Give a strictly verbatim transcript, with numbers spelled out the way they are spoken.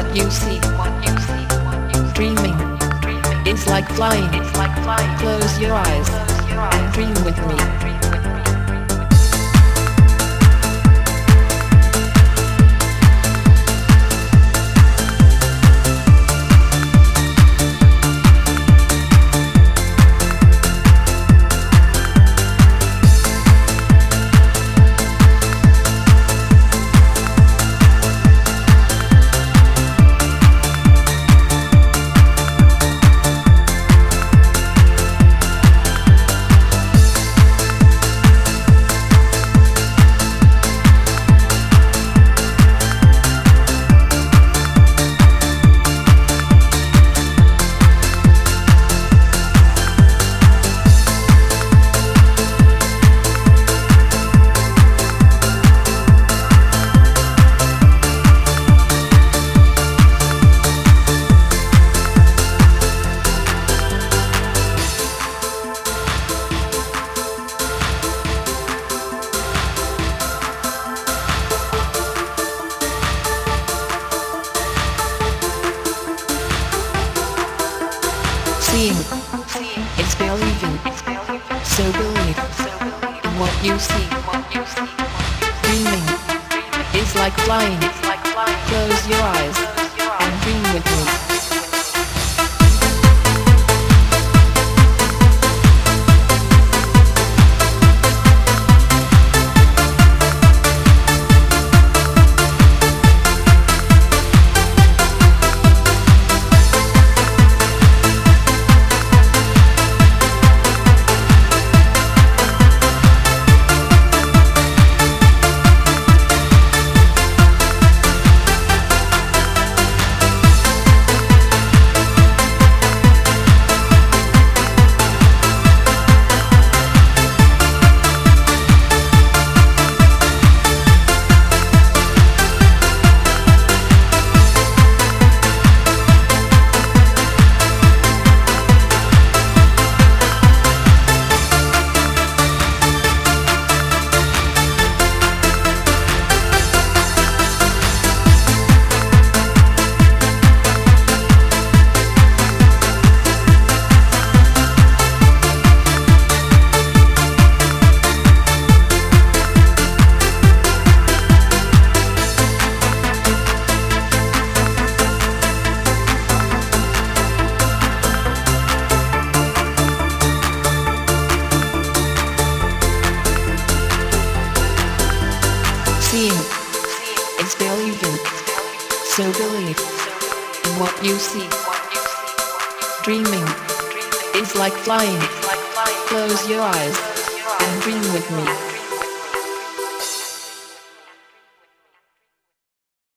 you see. Dreaming is like flying. Close your eyes and dream with me. Seeing is believing, so believe in what you see. Dreaming is like flying. Close your eyes and dream with me. Seeing is believing, so believe in what you see. Dreaming is like flying. Close your eyes and dream with me.